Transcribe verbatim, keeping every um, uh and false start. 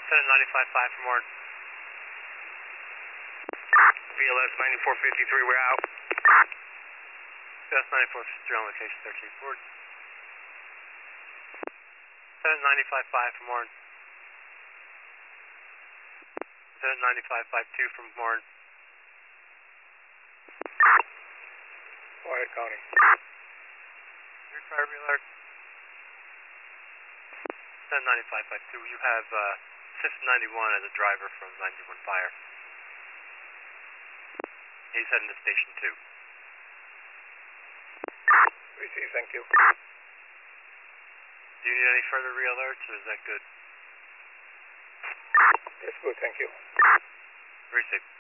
Lieutenant ninety-five five from Warren. V L S ninety-four fifty-three, we're out. V L S ninety-four fifty-three on location thirteen forward. Lieutenant ninety-five five from Warren. Lieutenant ninety-five fifty-two from Warren. Go ahead, County. Three fire alert. Lieutenant ninety-five fifty-two, you have uh, System ninety-one as a driver from ninety-one Fire. He's heading to Station two. Receive, thank you. Do you need any further re-alerts, or is that good? That's good, thank you. Receive.